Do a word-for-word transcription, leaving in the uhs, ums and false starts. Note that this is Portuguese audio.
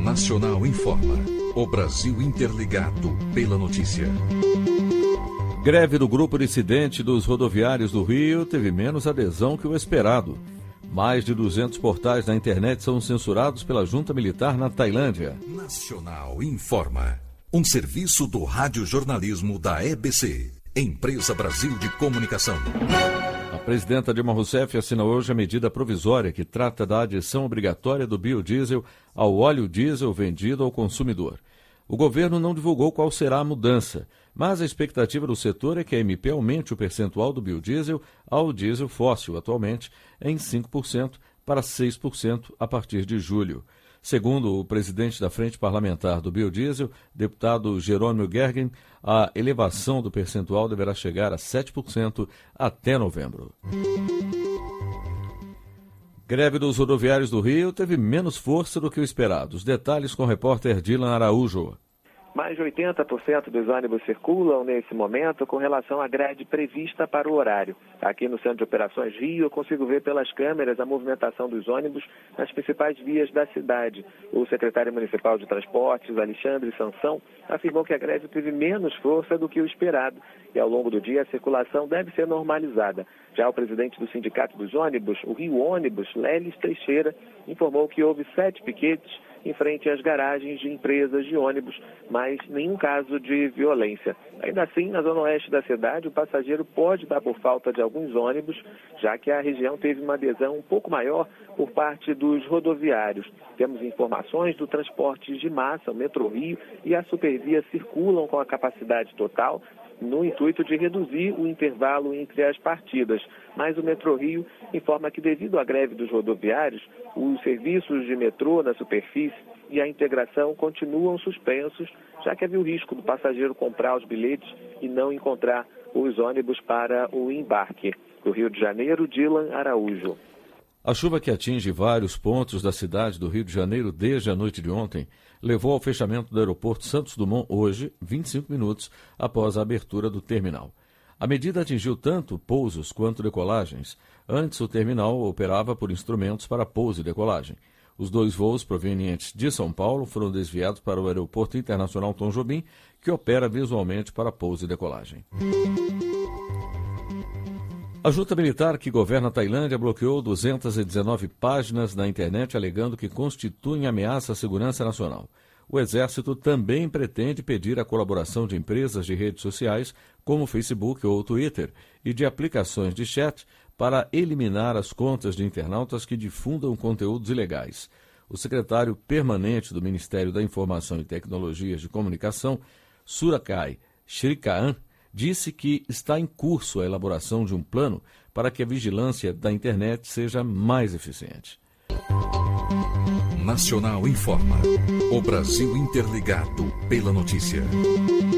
Nacional informa. O Brasil interligado pela notícia. Greve do Grupo Dissidente dos Rodoviários do Rio teve menos adesão que o esperado. Mais de duzentos portais na internet são censurados pela junta militar na Tailândia. Nacional informa. Um serviço do radiojornalismo da E B C, Empresa Brasil de Comunicação. A presidenta Dilma Rousseff assina hoje a medida provisória que trata da adição obrigatória do biodiesel ao óleo diesel vendido ao consumidor. O governo não divulgou qual será a mudança, mas a expectativa do setor é que a M P aumente o percentual do biodiesel ao diesel fóssil, atualmente em cinco por cento para seis por cento a partir de julho. Segundo o presidente da Frente Parlamentar do Biodiesel, deputado Jerônimo Gergen, a elevação do percentual deverá chegar a sete por cento até novembro. Greve dos rodoviários do Rio teve menos força do que o esperado. Os detalhes com o repórter Dylan Araújo. Mais de oitenta por cento dos ônibus circulam nesse momento com relação à grade prevista para o horário. Aqui no Centro de Operações Rio, eu consigo ver pelas câmeras a movimentação dos ônibus nas principais vias da cidade. O secretário municipal de Transportes, Alexandre Sansão, afirmou que a greve teve menos força do que o esperado e ao longo do dia a circulação deve ser normalizada. Já o presidente do Sindicato dos Ônibus, o Rio Ônibus, Lelis Teixeira, informou que houve sete piquetes em frente às garagens de empresas de ônibus, mas nenhum caso de violência. Ainda assim, na zona oeste da cidade, o passageiro pode dar por falta de alguns ônibus, já que a região teve uma adesão um pouco maior por parte dos rodoviários. Temos informações do transporte de massa, o Metrô Rio e a Supervia circulam com a capacidade total, no intuito de reduzir o intervalo entre as partidas. Mas o Metrô Rio informa que, devido à greve dos rodoviários, os serviços de metrô na superfície e a integração continuam suspensos, já que havia o risco do passageiro comprar os bilhetes e não encontrar os ônibus para o embarque. Do Rio de Janeiro, Dylan Araújo. A chuva que atinge vários pontos da cidade do Rio de Janeiro desde a noite de ontem levou ao fechamento do aeroporto Santos Dumont hoje, vinte e cinco minutos após a abertura do terminal. A medida atingiu tanto pousos quanto decolagens. Antes, o terminal operava por instrumentos para pouso e decolagem. Os dois voos provenientes de São Paulo foram desviados para o Aeroporto Internacional Tom Jobim, que opera visualmente para pouso e decolagem. A junta militar que governa a Tailândia bloqueou duzentas e dezenove páginas na internet alegando que constituem ameaça à segurança nacional. O Exército também pretende pedir a colaboração de empresas de redes sociais, como o Facebook ou o Twitter, e de aplicações de chat para eliminar as contas de internautas que difundam conteúdos ilegais. O secretário permanente do Ministério da Informação e Tecnologias de Comunicação, Surakai Srikaan, disse que está em curso a elaboração de um plano para que a vigilância da internet seja mais eficiente. Nacional informa. O Brasil interligado pela notícia.